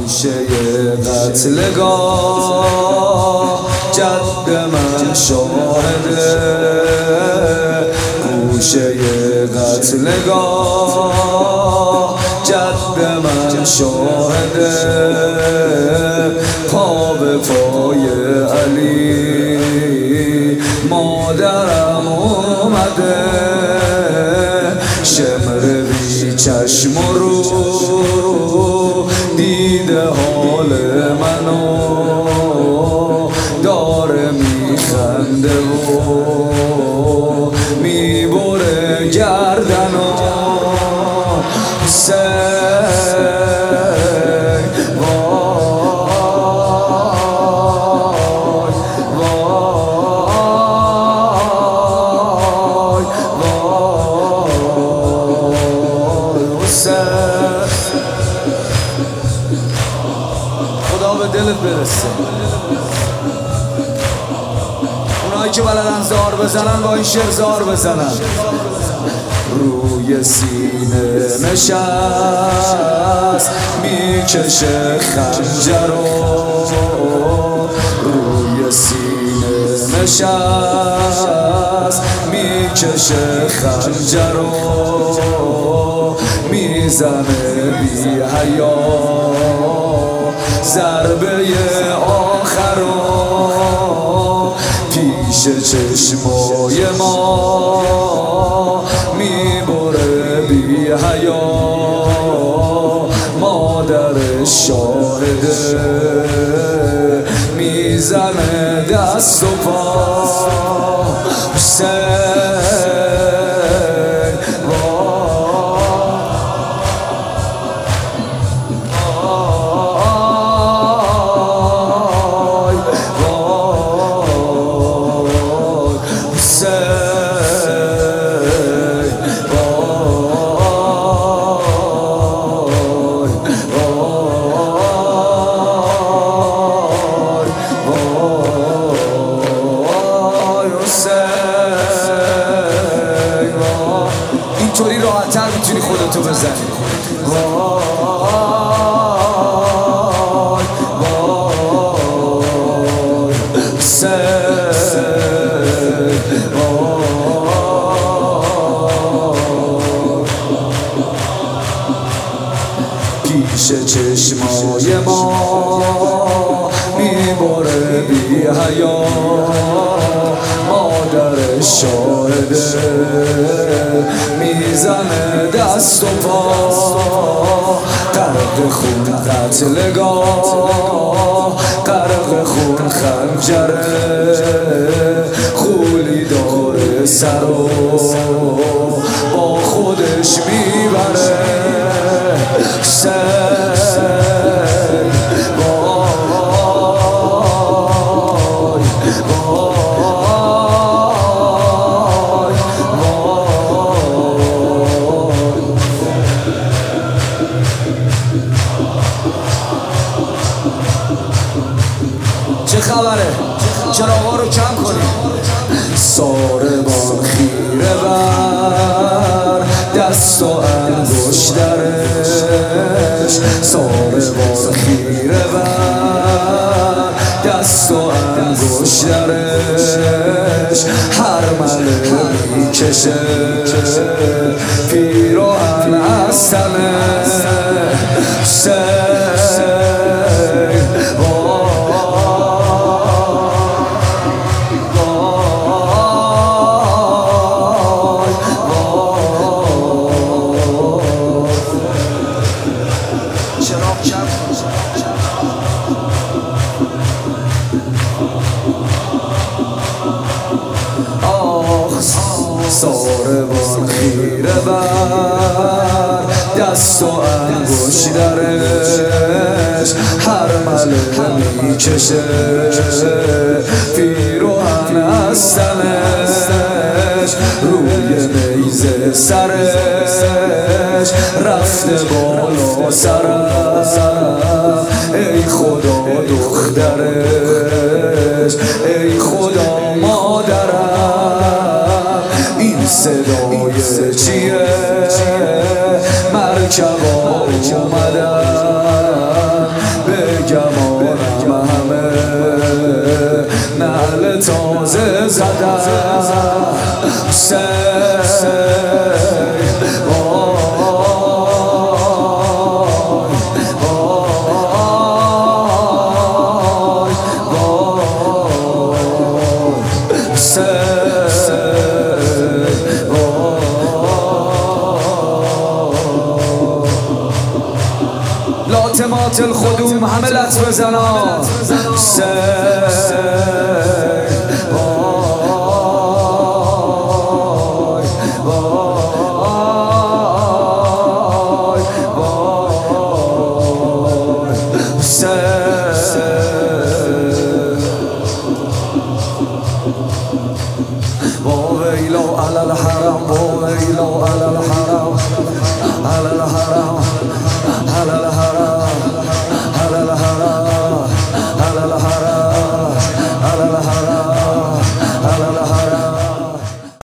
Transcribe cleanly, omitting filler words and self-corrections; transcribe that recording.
گوشه قتلگاه جد من شاهده، گوشه قتلگاه جد من شاهده، پا به پای علی مادرم اومده، شمر بی چشم رو دیده حال منو داره میخنده و میبره گردنو خدا به دلت برسه. اونایی که بلدن زار بزنن با این شعر زار بزنن. روی سینه نشست میکشه خنجرو، روی سینه نشست میکشه خنجرو، میزنه بی حیا ضربه آخرو، پیش چشمای ما میبره بی حیا، مادر شاهده میزنه دست و پا، اینطوری راحت‌تر میتونی خودتو بزنی. پیش چشمای ما میبره بی حیا، مادر شاهده میزنه دست و پا، غرق خون قتلگاه غرق خون خنجره، خولی داره سرو با خودش میبره، چه خبره؟ چراغا رو کم کنیم. ساربان خیره بر دست و انگشترش، ساربان خیره بر دست و انگشترش، هر مله میکشه پیراهن از تنش، ساربان خیره بر دست و انگشترش، هر مله میکشه پیراهن از تنش، روی نیزه سرش رفته بالا سرم، ای خدا دخترش، ای خدا مادرم، این صدای چیه؟ مرکبا اومدن گمانم همه نعل تازه زدن لاتمات الخدوم همه لط بزنن